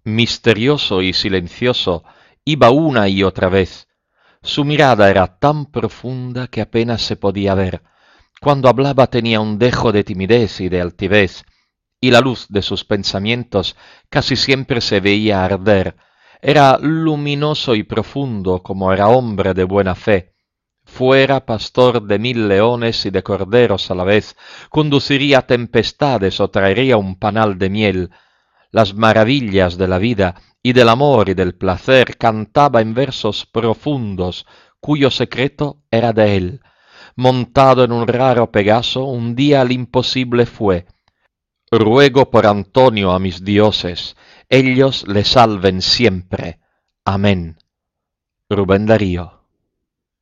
Misterioso y silencioso, iba una y otra vez. Su mirada era tan profunda que apenas se podía ver. Cuando hablaba tenía un dejo de timidez y de altivez, y la luz de sus pensamientos casi siempre se veía arder. Era luminoso y profundo como era hombre de buena fe. Fuera pastor de 1000 leones y de corderos a la vez, conduciría tempestades o traería un panal de miel. Las maravillas de la vida y del amor y del placer cantaba en versos profundos, cuyo secreto era de él. Montado en un raro Pegaso, un día al imposible fue. Ruego por Antonio a mis dioses, ellos le salven siempre. Amén. Rubén Darío.